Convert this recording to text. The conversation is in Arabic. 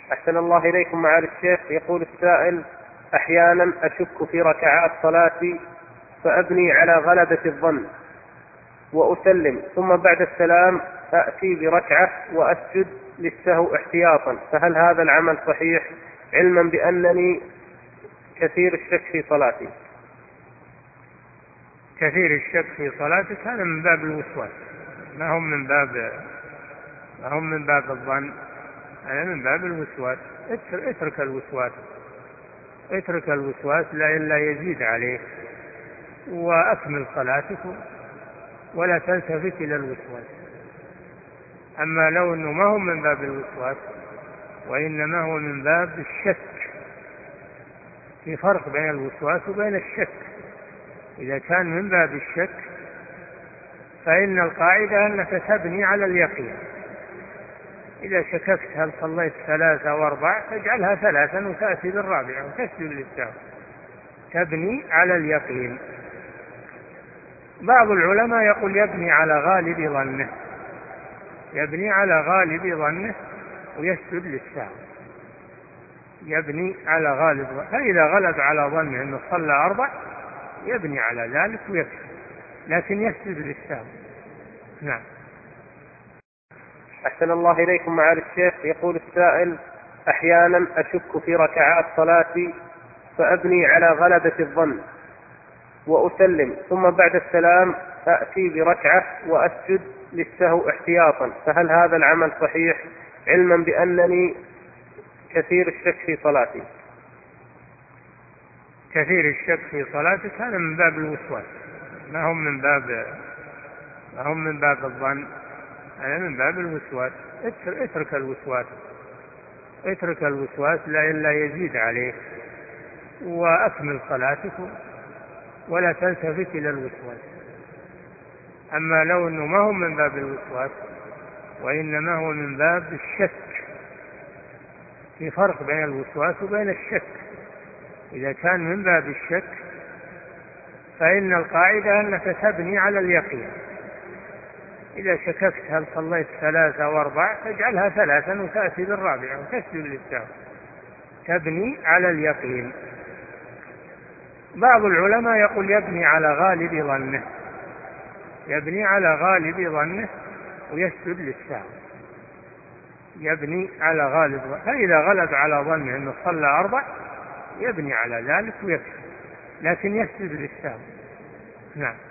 أحسن الله إليكم معالي الشيخ. يقول السائل: أحيانا أشك في ركعات صلاتي فأبني على غلبة الظن وأسلم، ثم بعد السلام أأتي بركعة وأسجد للسهو احتياطا، فهل هذا العمل صحيح علما بأنني كثير الشك في صلاتي؟ كثير الشك في صلاتك هذا من باب الوسواس، ما هم من باب الظن، هذا من باب الوسواس. اترك الوسواس لا يزيد عليه، وأكمل صلاتك ولا تلتفت إلى الوسواس. أما لو أنه ما هو من باب الوسواس وإنما هو من باب الشك، في فرق بين الوسواس وبين الشك. إذا كان من باب الشك فإن القاعدة أنك تبني على اليقين. إذا شككت هل صليت 3 أو 4 تجعلها 3 وتأتي بالرابعة وتسجد للسهو، تبني على اليقين. بعض العلماء يقول يبني على غالب ظنه ويسجد للسهو، يبني على غالب ظنه، فإذا غلب على ظنه أنه صلى 4 يبني على ذلك ويكفي، لكن يسجد للسهو. نعم. أحسن الله إليكم معالي الشيخ. يقول السائل: أحيانا أشك في ركعات صلاتي فأبني على غلبة الظن وأسلم، ثم بعد السلام أأتي بركعة وأسجد للسهو احتياطا، فهل هذا العمل صحيح علما بأنني كثير الشك في صلاتي؟ كثير الشك في صلاتك هذا من باب الوسواس، ما هم من باب الظن، هذا من باب الوسواس. اترك الوسواس لا يزيد عليه، وأكمل صلاتك ولا تلتفت إلى الوسواس. أما لو أنه ما هو من باب الوسواس وإنما هو من باب الشك، في فرق بين الوسواس وبين الشك. إذا كان من باب الشك فإن القاعدة أنك تبني على اليقين. إذا شككت هل صليت 3 أو 4 تجعلها 3 وتأتي بالرابعة وتسجد للسهو، تبني على اليقين. بعض العلماء يقول يبني على غالب ظنه ويسجد للسهو، يبني على غالب ظنه، فإذا غلب على ظنه أنه صلى 4 يبني على ذلك ويكفي، لكن يسجد للسهو. نعم.